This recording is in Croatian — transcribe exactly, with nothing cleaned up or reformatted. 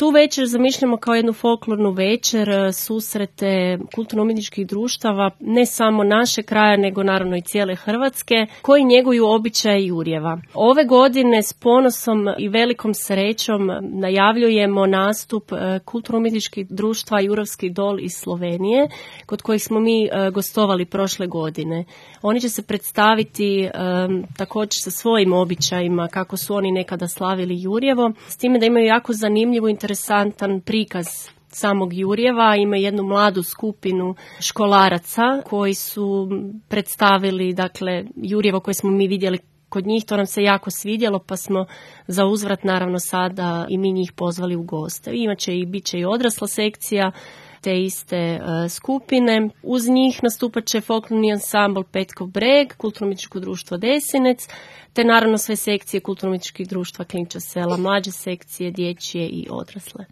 Tu večer zamišljamo kao jednu folklornu večer, susrete kulturno-umjetničkih društava, ne samo naše kraja, nego naravno i cijele Hrvatske, koji njeguju običaje Jurjeva. Ove godine s ponosom i velikom srećom najavljujemo nastup kulturno-umjetničkih društva Jurovski dol iz Slovenije, kod kojih smo mi gostovali prošle godine. Oni će se predstaviti um, također sa svojim običajima kako su oni nekada slavili Jurjevo, s time da imaju jako zanimljivu, interesantan prikaz samog Jurjeva. Ima jednu mladu skupinu školaraca koji su predstavili, dakle, Jurjevo koje smo mi vidjeli kod njih, to nam se jako svidjelo, pa smo za uzvrat naravno sada i mi njih pozvali u goste. Imaće i bit će i odrasla sekcija te iste uh, skupine. Uz njih nastupat će folklorni ansambl Petkov breg, kulturno-umjetničko društvo Desinec, te naravno sve sekcije kulturno-umjetničkih društva Klinča sela, mlađe sekcije, dječje i odrasle.